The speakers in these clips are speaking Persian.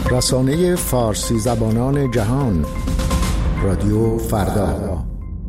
رسانه فارسی زبانان جهان، رادیو فردا.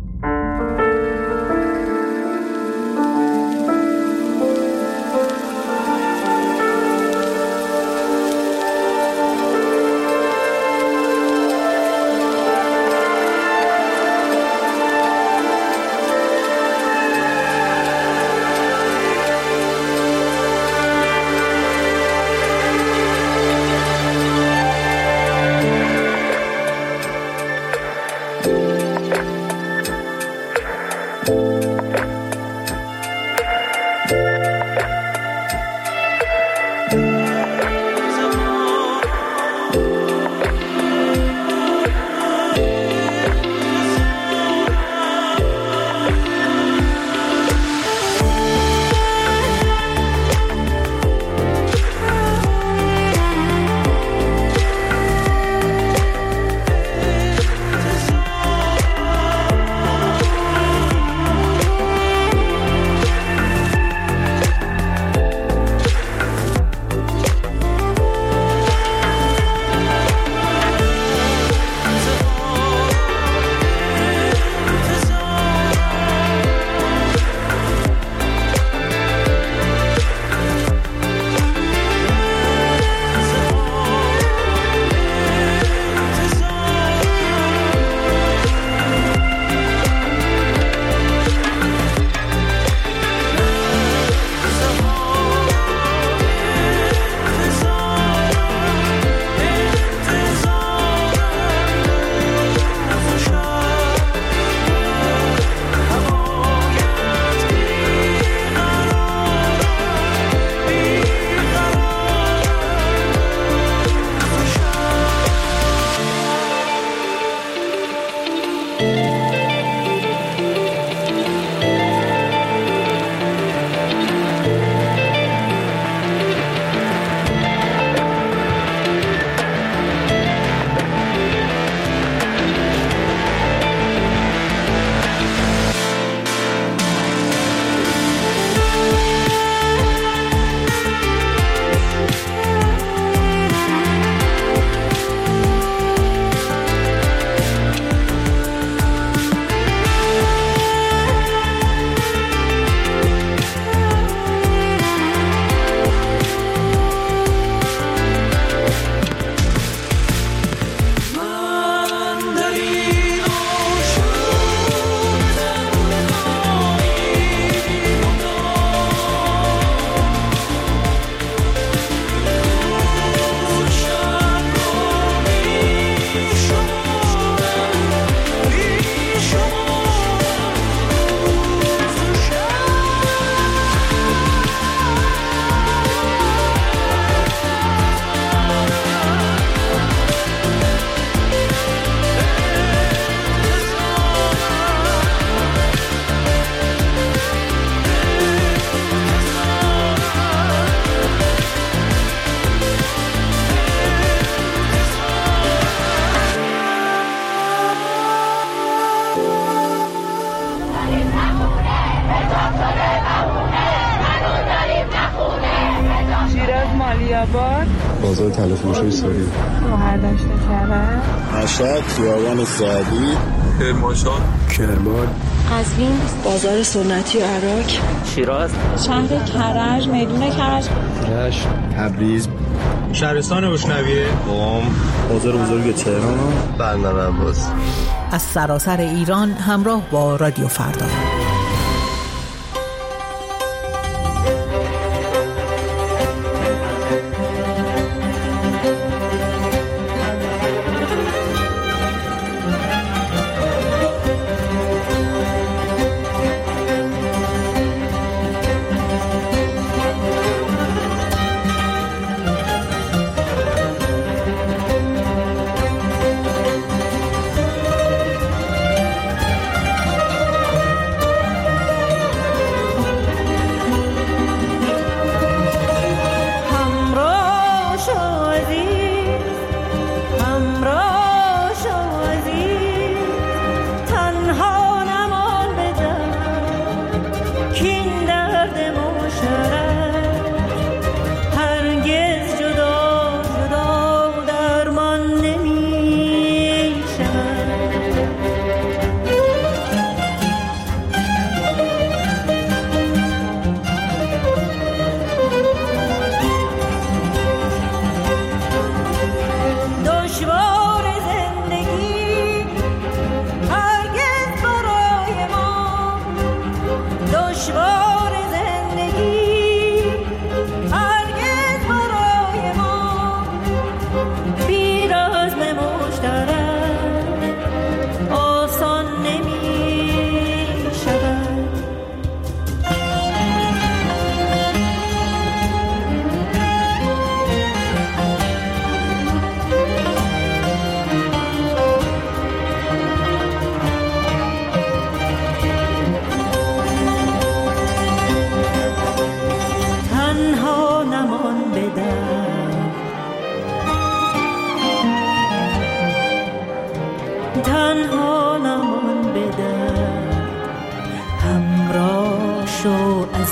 بازار تلفروشی ساری، مهردشت کرد، مشهد، خیابان سعدی، کرمانشاه، کرمان، قزوین، بازار سنتی عراق، شیراز، شهر کرج، میدون کرج، رشت، تبریز، شهرستان بشنویه، قم، بازار بزرگ تهران، بندر عباس. از سراسر ایران همراه با رادیو فردا.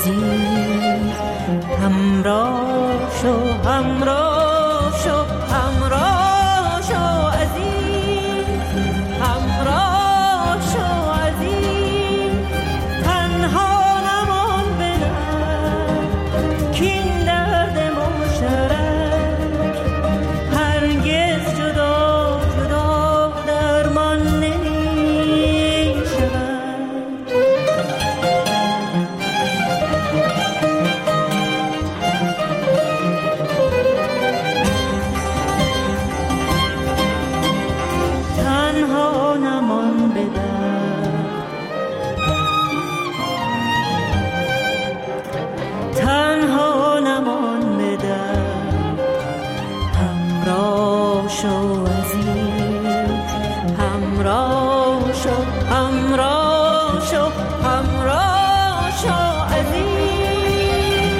عزیز همراه شو همراه شو همراه شو عزیز همراه شو عزیز تنها نمان بدن کین درد مشترک هرگز جدا جدا درمان نمی شود تنها نمان بدن تنها نمان بدن همراه شو عزیز همراه شو همراه شو همراه شو عزیز.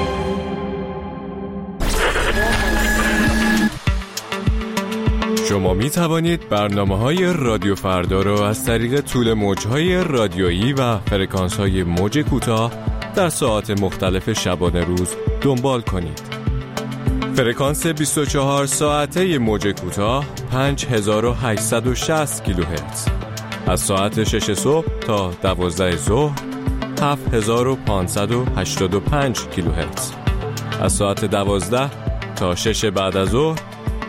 شما می توانید برنامه‌های رادیو فردا را از طریق طول موج‌های رادیویی و فرکانس‌های موج کوتاه در ساعات مختلف شبانه روز دنبال کنید. فرکانس 24 ساعته موج کوتاه 5860 کیلوهرتز. از ساعت 6 صبح تا 12 ظهر 7585 کیلوهرتز. از ساعت 12 تا 6 بعد از ظهر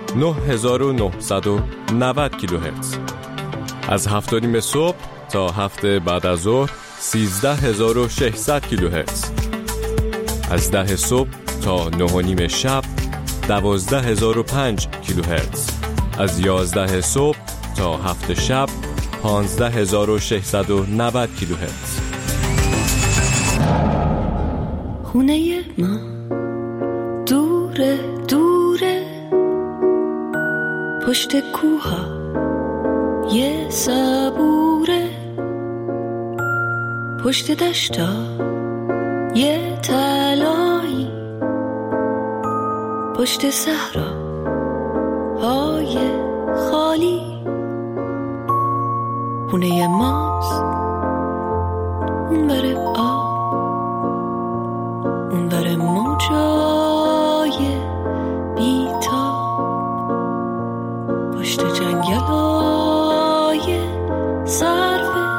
9990 کیلوهرتز. از 7:30 صبح تا 7 بعد از ظهر 13600 کیلوهرتز. از 10 صبح تا 9:30 شب 12005 کیلوهرتز. از 11 صبح تا 7 شب 15690 کیلوهرتز. خونه ما دوره دوره پشت کوها یه صبوره پشت دشتا یه تلایی پشت صحرا های خالی خونه ماست اون بره آب اون بره موجای بیتاب پشت جنگلای سرفه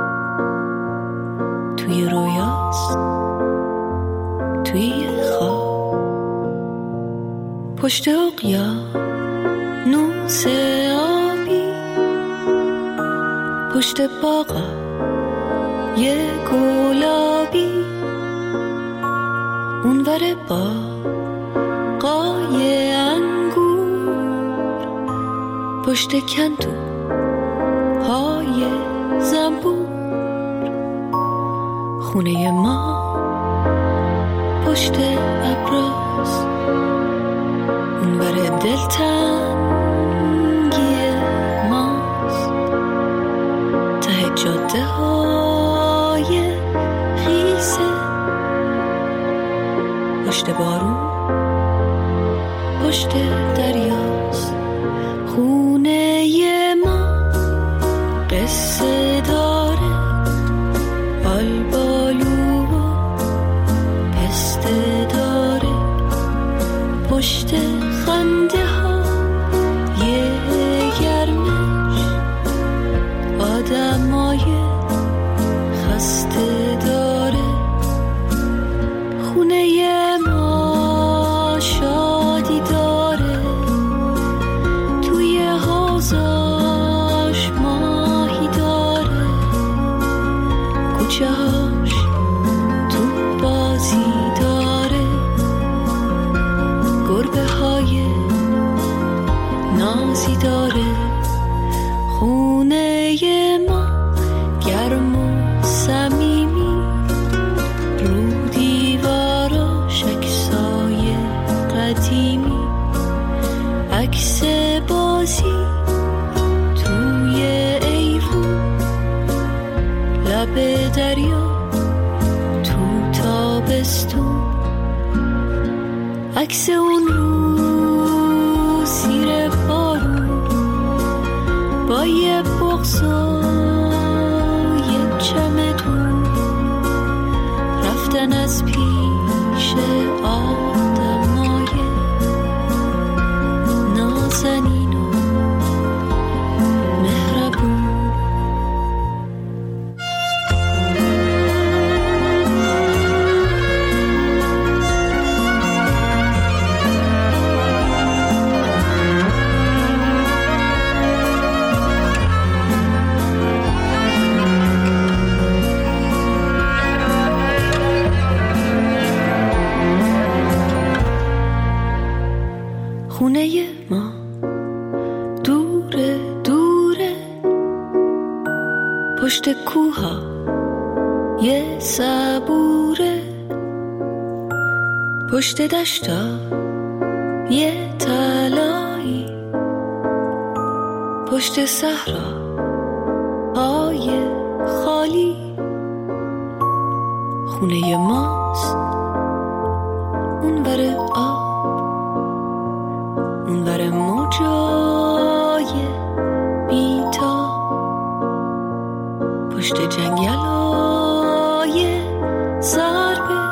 توی رویاست توی خواب پشت اقیانوس آبی پشت باغا یه گلابی اونور باغای انگور پشت کندو های زنبور خونه ما پشت ابراز اونور دلتنگی ماست ته جاده های خیسه پشت بارون پشت دریاست خونه ما قصه داره آلبالو و پسته داره پشت خنده ها یه گرمش آدمای خسته داره خونه ما شادی داره توی حوضاش ماهی داره کوچه هاش تو بازی داره گربه های نازی داره خونه ما گرم و صمیمی رو دیواراش عکسای قدیمی عکس بازی توی ایوون لب دریا تو تابستون عکس اون رو زیر بارون با یه بغض و یه چمدون رفتن از نازنین و مهربون. خونه ما دوره دوره، پشت کوها یه صبوره، پشت دشتا یه تلایی، پشت صحرا های خالی. خونه ماست اونور آب، اونور موجای بیتا، پشت جنگلای سربه،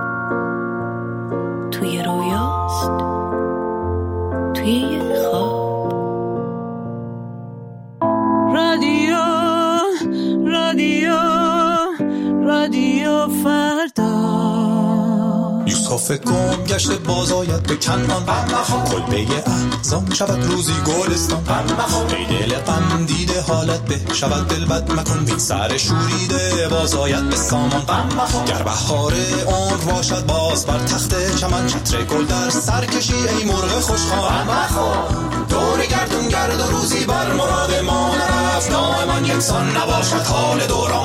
توی رویاست توی یه خواب. رادیو رادیو رادیو فردا. یوسف گم گشته باز آید به کنعان، کلبه احزان شود روزی گلستان. ای دل غم دیده حالت به شود دل بد مکن، بین سر شوریده باز آید به سامان. گر بهار عمر باشد باز بر تخت چمن، چتر گل در سر کشی ای مرغ خوشخوان. دور گردون گرد و روزی بر مراد ما نرفت، دائما یکسان نباشد حال دوران.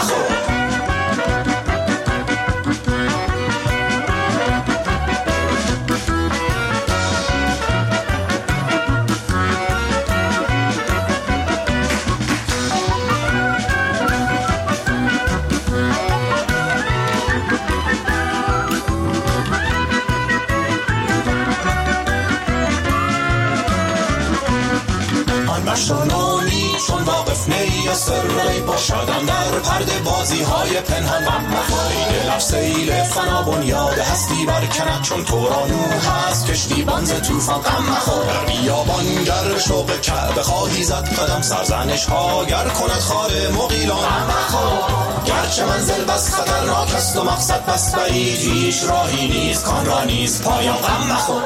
مشتانانی چون واقف نی سری باشدن در پرده بازی های پنهان. ای دل سیل فنا بنیاد هستی برکند، چون تورانو هست کشتی بانز توفان. در بیابان گر شوق کعبه خواهی زد قدم، سرزنش ها گر کند خار مغیلان. گرچه منزل بس خطرناک است و مقصد بس بعید، هیچ راهی نیست کان را نیست پایان. غم مخور.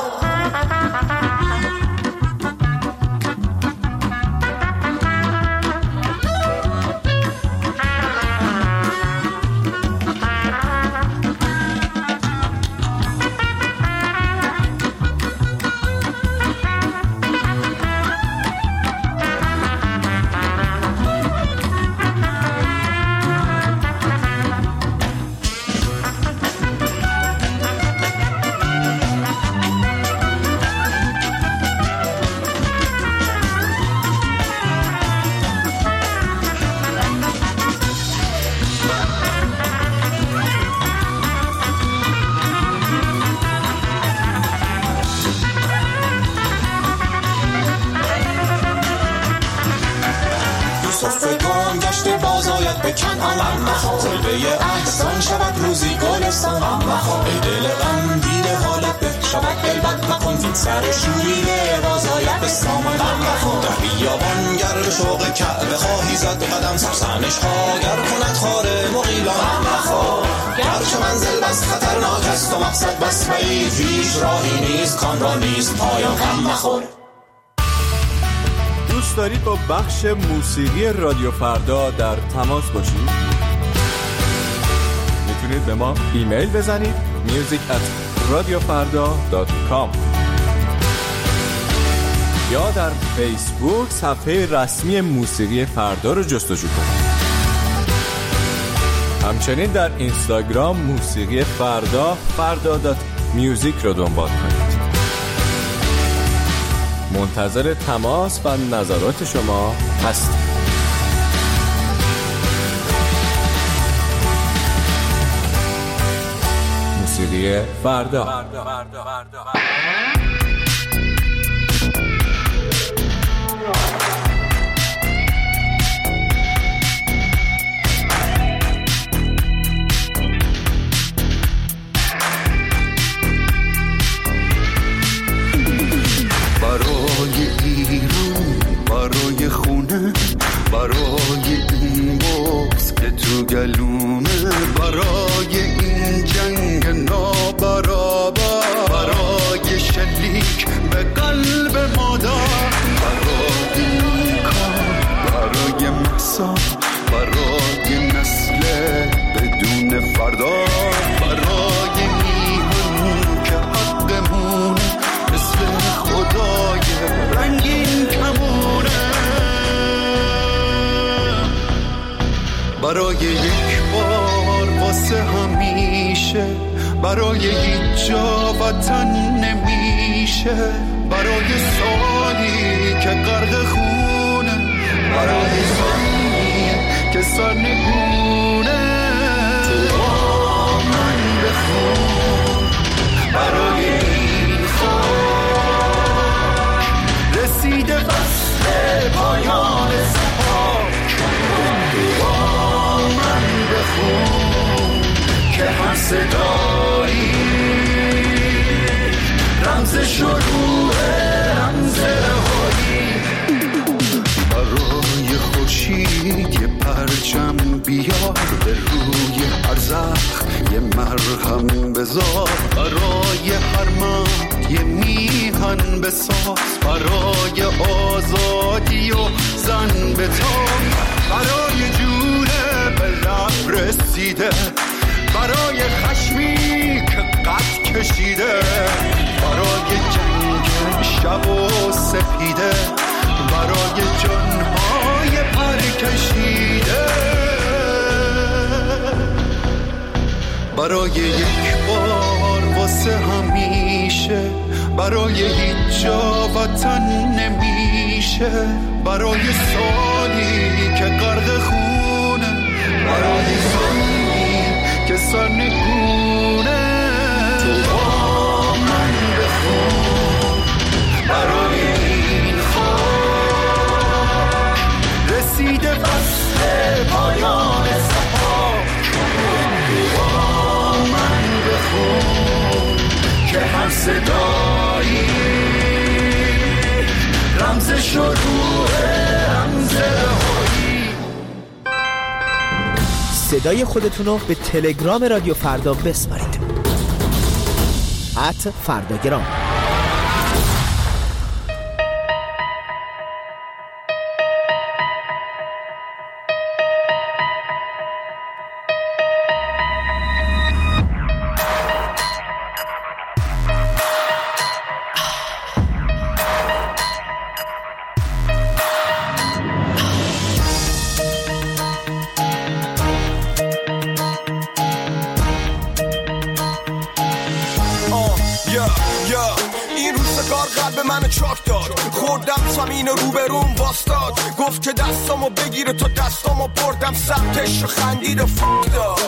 به کنعان، کلبه احزان شود روزی گلستان. ای دل غم دیده حالت به شود دل بد مکن، این سر شوریده باز آید به سامان. در بیابان گر به شوق کعبه خواهی زد قدم، سرزنش ها گر کند خار مغیلان. گرچه منزل بس خطرناک است و مقصد بس بعید، هیچ راهی نیست کان را نیست پایان. غم مخور. دوست دارید با بخش موسیقی رادیو فردا در تماس باشید؟ میتونید به ما ایمیل بزنید music@radiofarda.com یا در فیسبوک صفحه رسمی موسیقی فردا رو جستجو کنید. همچنین در اینستاگرام موسیقی فردا.music رو دنبال کنید. منتظر تماس و نظرات شما هستیم. موسیقی فردا. برای برای یک بار واسه همیشه، برای هیچ جا وطن نمیشه، برای سالی که غرق خونه، برای زمین که سرنگونه، تو با من بخون برای این خاک رسیده فصل پایان سپاک، تو با من بخون که هر صدایی رمز شروع رمز رهایی. برای خورشید یه پرچم بیار، به روی هر زخم یه مرهم بذار، برای هر مرد یه میهن بساز، برای آزادی و زن بتاب، برای جوره به لب رسیده، برای خشمی که قد کشیده، برای جنگ شب و سپیده، برای جانهای پر کشیده، برای یک بار واسه همیشه، برای هیچ جا وطن نمیشه، برای سالی که غرق خونه، برای زمین که سرنگونه، تو با من بخون برای این خاک رسیده فصل پایان سپاک، تو با من بخون که هر صدایی رمز شروع رمز رهایی. صدای خودتونو به تلگرام رادیو فردا بسپارید. @فرداگرام. این روزگار قلب منو چاک داد، خوردم زمین رو به روم واستاد، گفت که دستامو بگیره تو دستامو بردم سمتش و خندید و فک داد.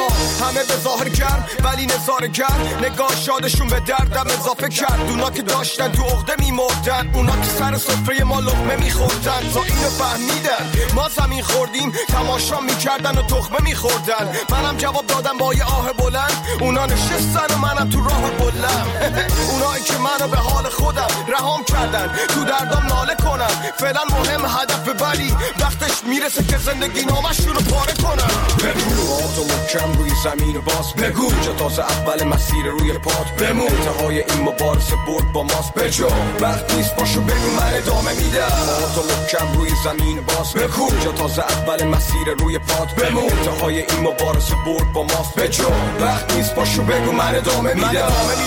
همه به ظاهر گرم ولی نظاره گرم، نگاه شادشون به دردم اضافه کرد. اونا که داشتن تو عقده میمردن، اونا که سر سفره ما لقمه میخوردن، تا اینو فهمیدن ما زمین خوردیم تماشا میکردن و تخمه میخوردن. منم جواب دادم با یه آه بلند، اونا نشستن و منم تو راه بلند. اونایی که منو به حال خودم رهام کردن، تو دردم ناله کنم، فعلا مهم هدف ببری، وقتش میرسه که زندگی نامشون رو پاره کنم. بگو تو محکم روی زمین باز، بگو جا تازه اول مسیر روی پات بمون، انتهای این مبارزه برد با ماست بجا، وقت نیست باشو بگو من ادامه میدم. تو محکم روی زمین باز، بگو جا تازه اول مسیر روی پات بمون، انتهای این مبارزه برد با ماست بجا، وقت نیست باشو بگو من ادامه میدم.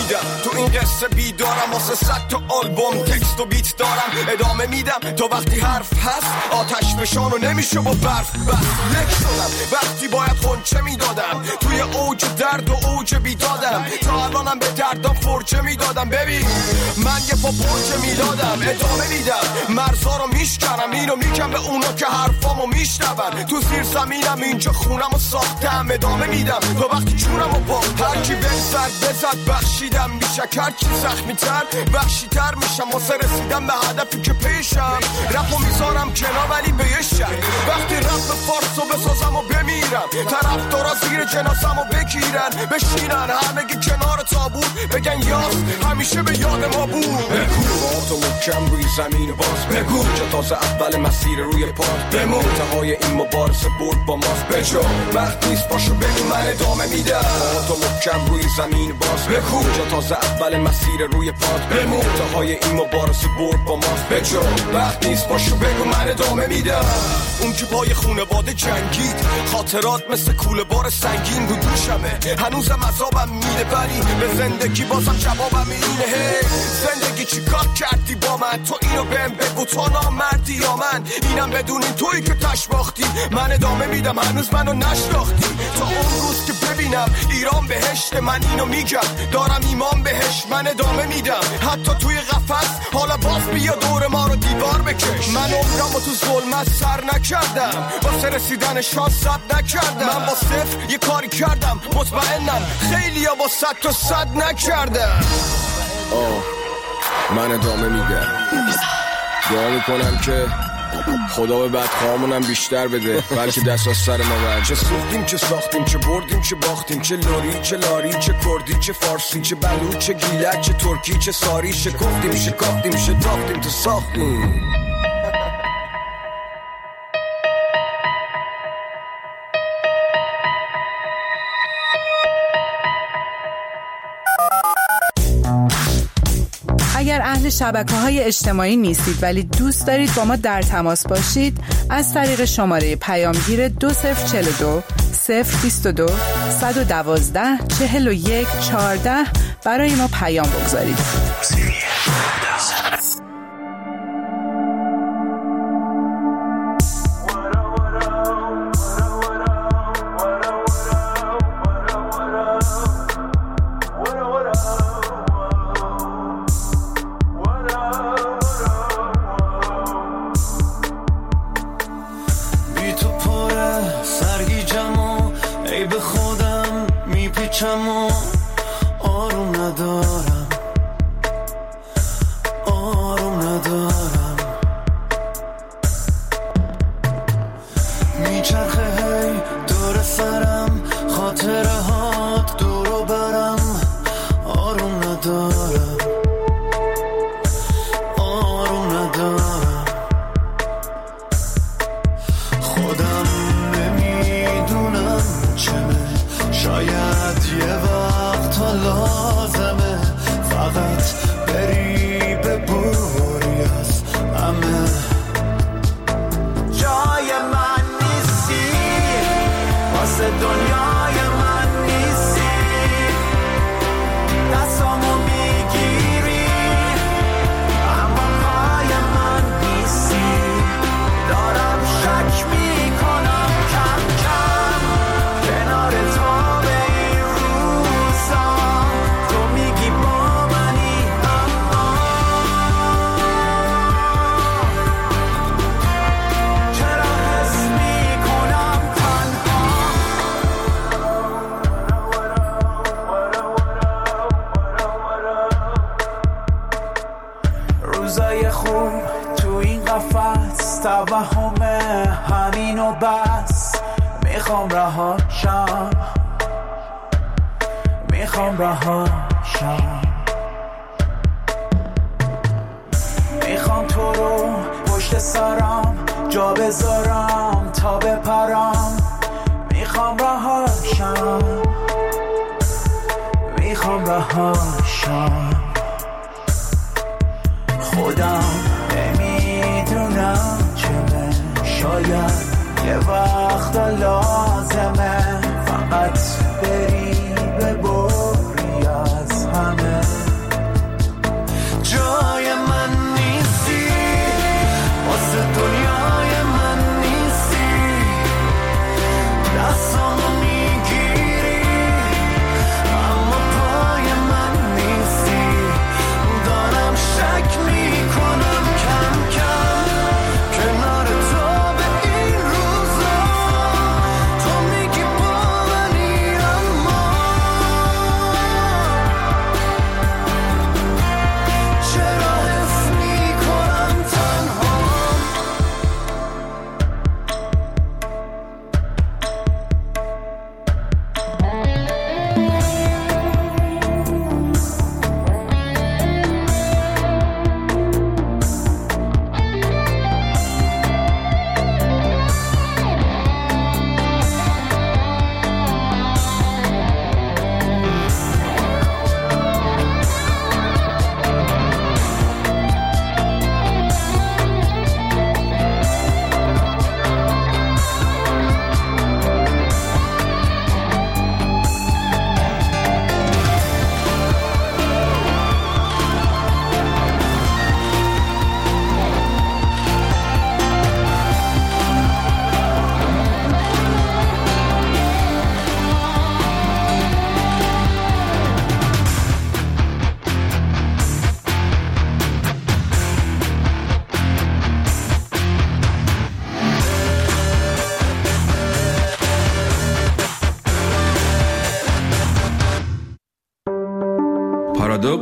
تو این قصه بیدارم واسه 100 تا آلبوم تکست و بیت دارم، ادامه میدم تا وقتی حرف هست آتش فشانو نمیشه با برف بس. لک شدم وقتی باید خونچه میدادم، توی اوج درد و اوج بیدادم، تا الانم به دردم فرچه میدادم. ببین من یه پا برچه میدادم، ادامه میدم مرزا رو میشکنم، اینو میگم به اونا که حرفامو میشنون. تو زیر زمینم اینجا خونمو ساختم، ادامه میدم تا وقتی جونمو باختم. هرکی بزد بخشیدم میشه، هرچی زخمی تر بخشی تر میشم، واسه رسیدم به هدفی که پیشم. رپو میذارم کنار ولی به یه شک، وقتی رپ فارسو بسازم و بمیرم، طرفدارا زیر جنازمو بگیرن بشینن همگی کنار تابوت، بگن یاس همیشه به یاد ما بود. بگو تو محکم روی زمین باز، بگو جا تازه اول مسیر روی پات بمون، انتهای این مبارزه برد با ماست بجا، وقت نیست باشو بگو من ادامه میدم. تو محکم روی زمین باز، بگو جا تازه اول مسیر روی پات بمون، انتهای این مبارزه برد با ماست بجا، وقت نیست باشو بگو من ادامه میدم. اون که پای خونواده جنگید، خاطرات مثل کوله بار سنگین رو دوشمه، هنوزم عذابم میده ولی به زندگی بازم جوابم اینه. زندگی چی کار کردی با من، تو اینو بهم بگو دوتا نامردی یا من، اینم بدونین تویی که تش باختی. من ادامه میدم هنوز منو نشناختی، تا اون روز که ببینم ایران بهشت. من اینو میگم دارم ایمان بهش، من ادامه میدم حتی توی قفس. حالا باز بیا دور ما رو دیوار بکش. من عمرمو تو ظلمت سر نکردم، واسه رسیدن شان صد نکردم. من با صفر یه کاری کردم، مطمئنم خیلی ها با 100 تا 100 نکردم. من ادامه میدم، دعا میکنم که خدا به بدخواهامونم بیشتر بده، بلکه دست از سر ما برد. چه سوختیم چه ساختیم، چه بردیم چه باختیم، چه لوری چه لاری، چه کردی چه فارسی، چه بلوچ چه گیلک، چه ترکی چه ساری، شکفتیم شکافتیم شتافتیم تو ساختیم. اگر اهل شبکه‌های اجتماعی نیستید ولی دوست دارید با ما در تماس باشید، از طریق شماره پیامگیر 2042 022 112 41 14 برای ما پیام بگذارید. آروم ندارم میچرخه هی دور سرم، خاطره هات دورو برم. آروم ندارم خودم نمیدونم چمه، شاید یه وقت ها لازمه فقط بری ببوری از همه. جای من نیستی، واسه دنیای من نیستی، دستامو میگیری اما پای من نیستی. دارم شک میکنم کم کم کنار تو به این روزا، تو میگی با منی اما چرا حس میکنم تنها. روزای خوب تو این قفس، توهمه همین و بس. میخوام رهاشم میخوام تو رو پشت سرم جا بذارم تا بپرم. میخوام رهاشم خودم نمیدونم چمه، شاید یه وقت لازمه فقط بری ببری از همه. جای من نیستی، واسه دنیای من نیستی، دستامو میگیری اما پای من نیستی. دارم شک میکنم کم کم کنار تو به این روزا، تو میگی با منی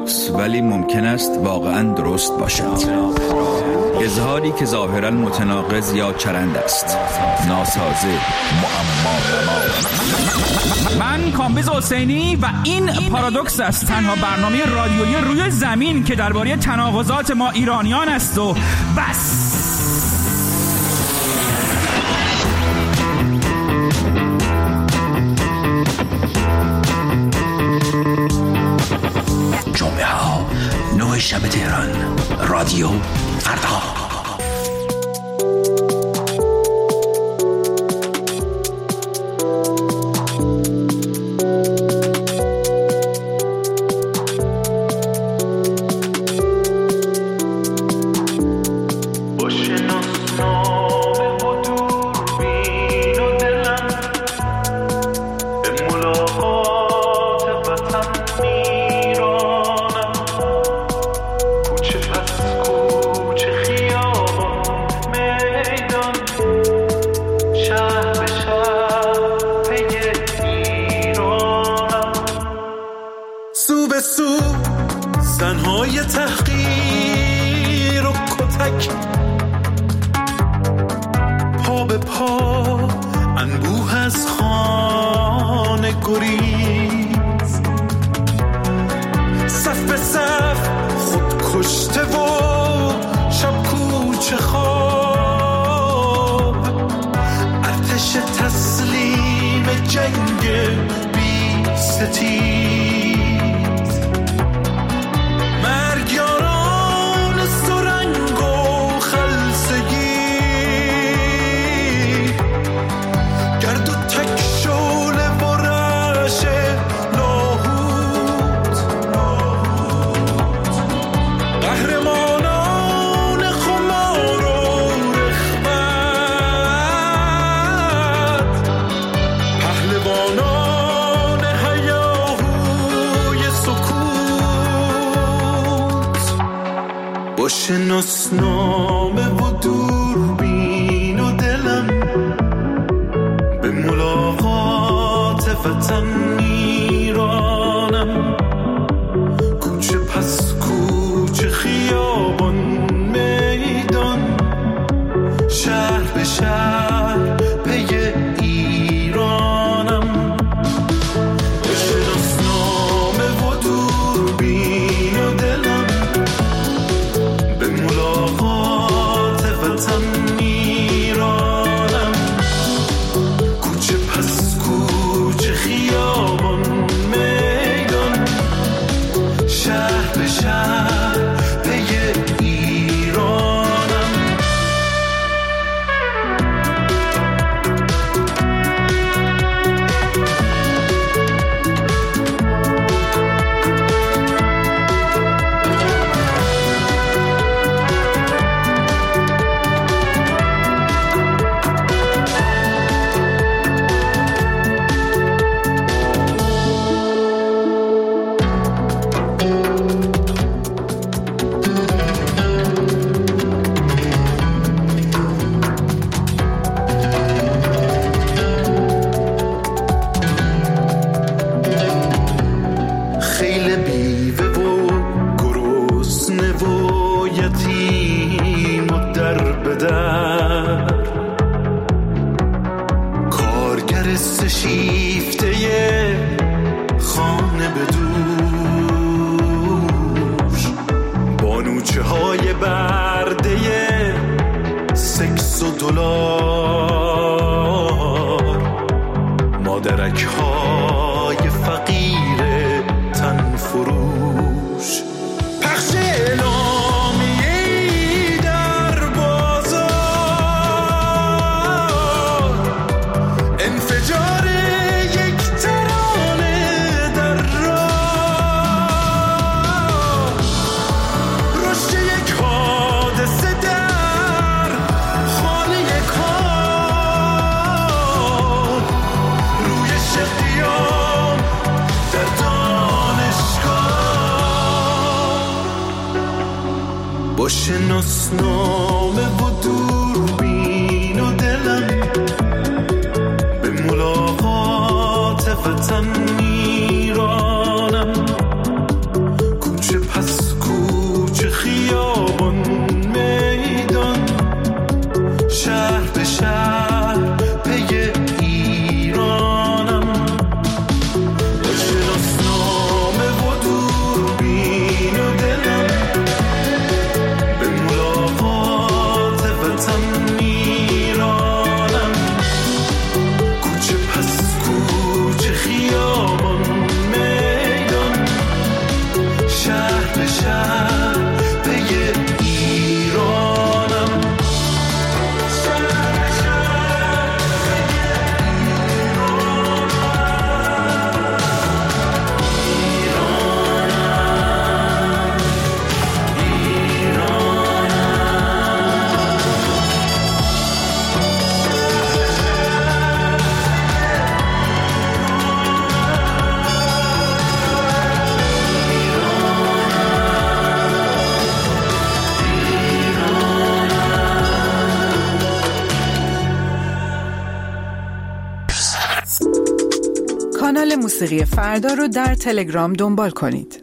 پارادوکس ولی ممکن است واقعا درست باشد. اظهاری که ظاهرا متناقض یا چرند است، ناسازه، معما. من کامبیز حسینی و این پارادوکس است، تنها برنامه رادیویی روی زمین که درباره تناقضات ما ایرانیان است و بس. جمعه ها 9 شب تهران، رادیو فردا. زنهای تحقیر و کتک، پا به پا انبوه از خانه گریز، صف به صف خود کشته و شب کوچه خواب، ارتش تسلیم جنگ بی ستیز، شناسنامه و دوربین و دلم به ملاقات وطن میرانم، کوچه پس کوچه، خیابان میدان، شهر به شهر پی ایرانم. به شناسنامه و دوربین و دلم به ملاقات وطن میرانم، کوچه پس کوچه، خیابان میدان، شهر به شهر پی ایرانم. کارگر سشیفته خانه به دوش، بانوچه های برده سکس و دلار، مادرک های فقیر تن فروش، پخش با شناسنامه و دوربین و دلم به ملاقات وطن میرانم، کوچه خیابان میدان شهر به شهر پی ایرانم با شناسنامه و دوربین و دلم به ملاقات وطن میرانم کوچه پس کوچه خیابان میدان شهر به شهر پی ایرانم کانال موسیقی فردا رو در تلگرام دنبال کنید.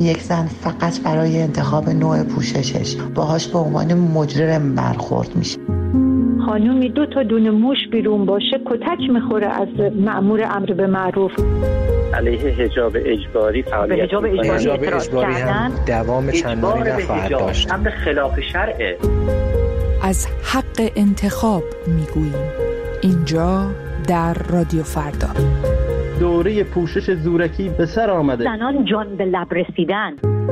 یک زن فقط برای انتخاب نوع پوششش باهاش به عنوان مجرم برخورد میشه. خانومی 2 تا دونه موش بیرون باشه کتک میخوره از مأمور امر به معروف. علیه حجاب اجباری فعالیت اجباری هم دوام چندانی نخواهد داشت. امر خلاف شرعه. از حق انتخاب میگوییم اینجا در رادیو فردا. دوره پوشش زورکی به سر آمده. زنان جان به لب رسیدن.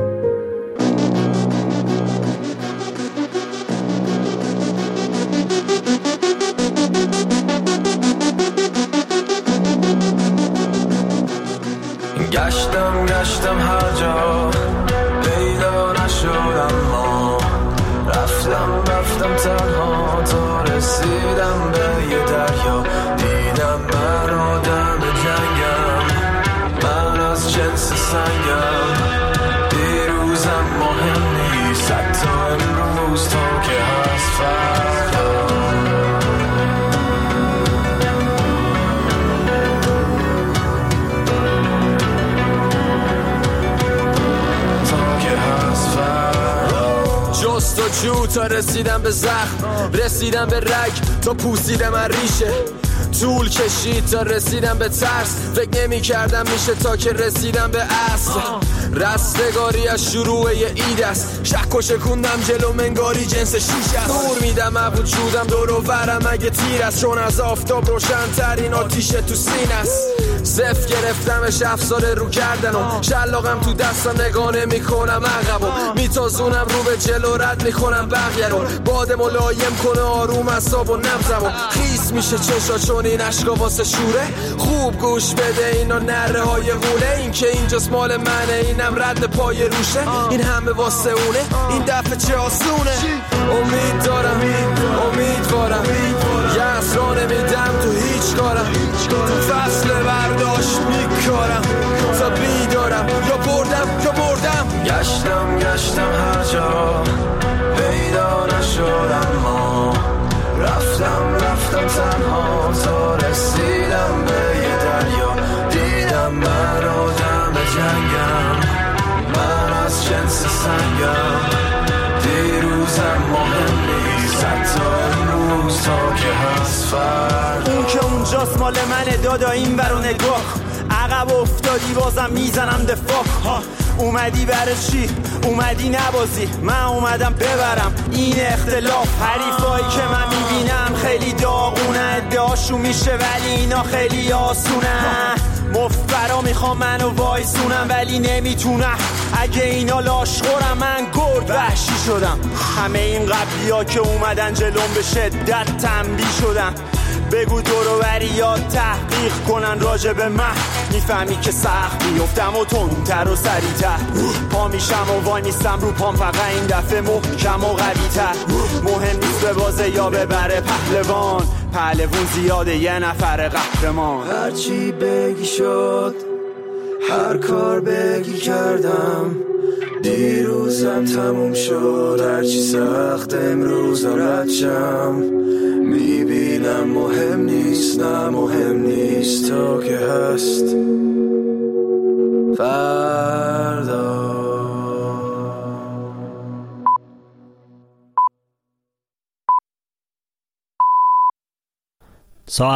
گشتم هر جا پیدا نشدم، ما رفتم تنها تا رسیدم به یه دریا. دیدم من آدم جنگم، من از جنس سنگم. دیروزم مهم نیست حتی امروز تا که هست فردا. جستجو تا رسیدم به زخم، رسیدم به رگ تا پوسیدم از ریشه. طول کشید تا رسیدم به ترس، فکر نمی کردم میشه تا که رسیدم به اصل. رستگاری از شروع یه اید است، شک و شکوندم جلو منگاری جنس شیش است. نور میدم از وجودم دور و برم اگه تیر است، چون از آفتاب روشن ترین آتیش تو سینه است. صف گرفتمش افسار رو کردنم، شلاقم تو دستم نگاه نمی کنم عقبم، میتازونم رو به جلو رد میکنم بقیه رو. باد ملایم کنه آروم اعصاب و نبضمو، خیس میشه چشا چون این عشقا واسه شوره. خوب گوش بده اینا نره های غوله، این که اینجاست مال منه اینم رد پای روشه. این همه واسه اونه این دفعه چه آسونه. امید دارم امیدوارم یه اسرا نمیدم تو هیچ کارم. تو فصل برداشت میکارم تا بیدارم، یا بردم. گشتم هر جا پیدا نشدم، ما رفتم تنها تا رسیدم به یه دریا. دیدم من آدم جنگم، من از جنس سنگم. دیروزم مهم نیست حتی امروز تا که هست فردا. اون که اونجاست مال منه دادا، این برو نگاه. عقب افتادی بازم میزنم دفاع. اومدی برای چی؟ اومدی نبازی، من اومدم ببرم این اختلاف. حریفایی که من میبینم خیلی داغونه، ادعاشون میشه ولی اینا خیلی آسونه. مفبرا میخوام منو وایسونم ولی نمیتونم، اگه اینا لاشخورم من گرد وحشی شدم. همه این قبلی ها که اومدن جلوم به شدت تنبیه شدن. بگو دورو بریا تحقیق کنن راجع به من، میفهمی که سخت میفتم و تندتر و سریعتر. پا میشم و وای میستم رو پام، فقط این دفعه محکم و قوی‌تر. مهم نیست به بازه یا ببره پهلوان زیاده یه نفر قهرمان. هرچی بگی شد، هر کار بگی کردم. دیروزم تموم شد، هرچی سخت امروزم رد شم. میبینم مهم نیست، نه مهم نیست تا که هست فردا.